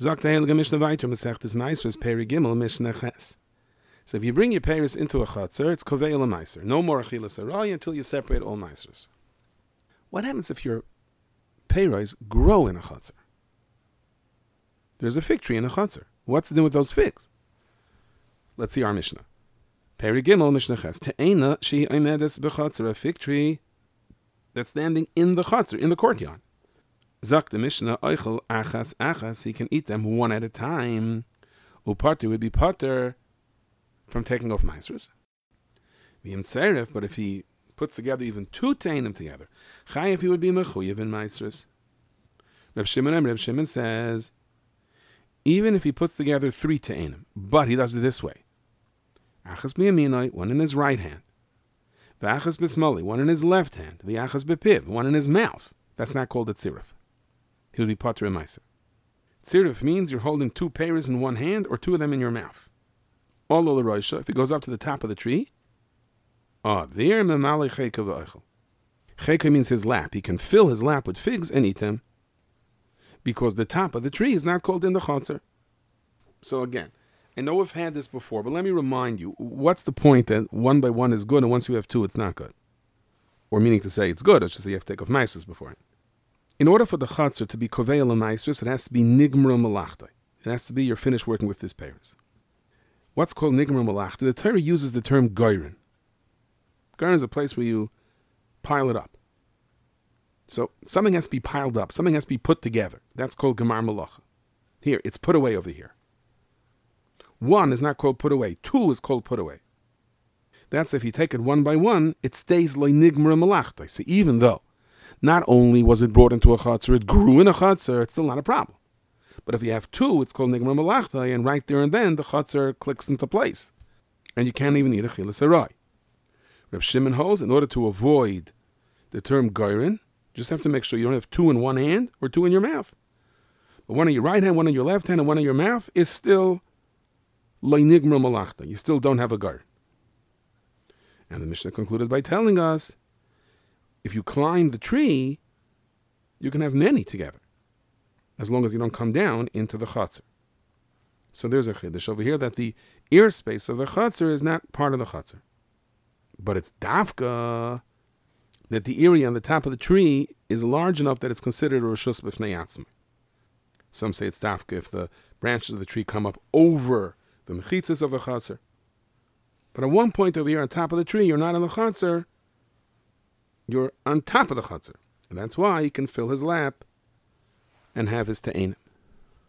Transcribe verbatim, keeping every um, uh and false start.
Sagt der Heilige Mishnah weiter, Masechtes Maasros, Peri Gimel, Mishnah Ches. So if you bring your peiros into a chatzar, it's kovei l'maiser. No more achilas araya until you separate all maisers. What happens if your peiros grow in a chatzar? There's a fig tree in a chatzar. What's the deal with those figs? Let's see our Mishnah. Peri Gimel, Mishnah Ches. Te'ena she omedes b'chatzar, a fig tree that's standing in the chatzar, in the courtyard. Zak the Mishnah, oichel achas achas, he can eat them one at a time. Upartu would be pater from taking off maasros. But if he puts together even two teinim together, chayav he would be mechuyev in maasros. Reb Shimon, Reb Shimon says, even if he puts together three teinim, but he does it this way: achas biyaminai, one in his right hand, v'achas b'smali, one in his left hand, v'achas b'piv, one in his mouth. That's not called a tziruf. He would be pater in maaser. Tziruf means you're holding two peiros in one hand or two of them in your mouth. All of the roisha, if it goes up to the top of the tree, ah, there memali cheka v'oichel. Cheka means his lap. He can fill his lap with figs and eat them, because the top of the tree is not called in the chatzar. So again, I know we've had this before, but let me remind you, what's the point that one by one is good and once you have two, it's not good? Or meaning to say it's good, it's just that you have to take off maasros before it. In order for the chatzar to be kovei l'maasros, it has to be nigmar malachtai. It has to be you're finished working with this peiros. What's called nigmar malachtai? The Torah uses the term goyrin. Goyrin is a place where you pile it up. So something has to be piled up. Something has to be put together. That's called gemar malacha. Here, it's put away over here. One is not called put away. Two is called put away. That's if you take it one by one, it stays lo nigmar malachtai. So even though not only was it brought into a chatzar, it grew in a chatzar, it's still not a problem. But if you have two, it's called nigmar malachtai, and right there and then the chatzar clicks into place. And you can't even eat a chilas harai. Reb Shimon holds, in order to avoid the term goyrin, just have to make sure you don't have two in one hand or two in your mouth. But one in your right hand, one in your left hand, and one in your mouth is still lo nigmar malachtai. You still don't have a goyrin. And the Mishnah concluded by telling us, if you climb the tree, you can have many together, as long as you don't come down into the chatzar. So there's a chiddush over here that the ear space of the chatzar is not part of the chatzar. But it's dafka that the area on the top of the tree is large enough that it's considered a reshus b'fnei atzma. Some say it's dafka if the branches of the tree come up over the mechitzas of the chatzar. But at one point over here on top of the tree, you're not on the chatzar, you're on top of the chatzar. And that's why he can fill his lap and have his te'ena.